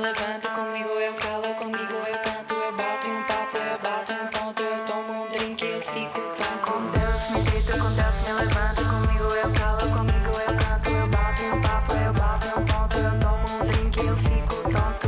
levanto, comigo eu calo, comigo eu canto, eu bato um papo, eu bato um ponto, eu tomo um drink, eu fico tão com Deus, me deito, com Deus me levanto, comigo eu calo, comigo eu canto, eu bato um papo, eu bato um ponto, eu tomo um drink, eu fico tonto.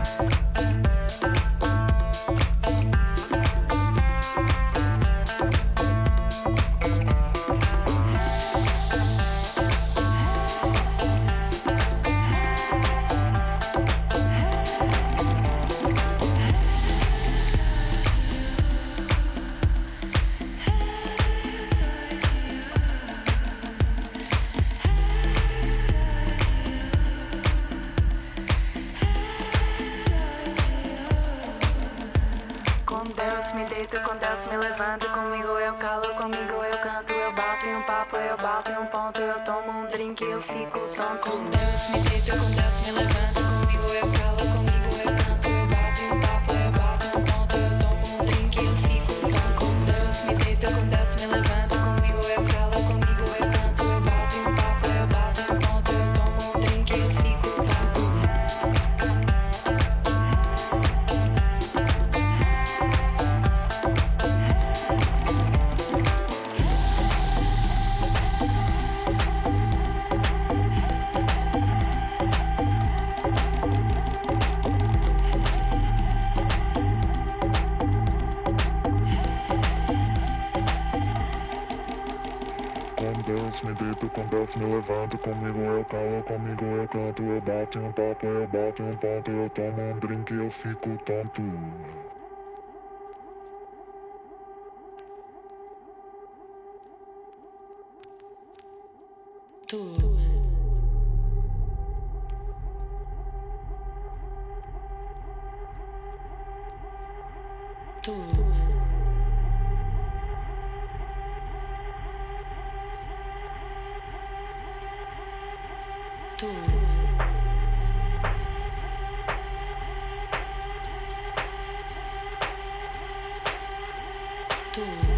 Com Deus me deito, com Deus me levanto, comigo eu calo, comigo eu canto, eu bato em um papo, eu bato em um ponto, eu tomo um drink, eu fico tonto. Com Deus me deito, com Deus me levanto, comigo eu calo, comigo eu canto, eu bato em um papo, eu bato em um ponto, eu tomo um drink, eu fico tonto. Com Deus me deito, com Deus me levanto, comigo eu calo, comigo eu canto, eu bato em um papo, eu bato em um ponto, eu tomo um drink, eu fico tonto. Com Deus me deito, com Deus me levanto, comigo eu calo, comigo eu canto, eu bato em um papo, eu bato em um ponto, eu tomo um drink, eu fico tonto. Tu. Tu. Tu.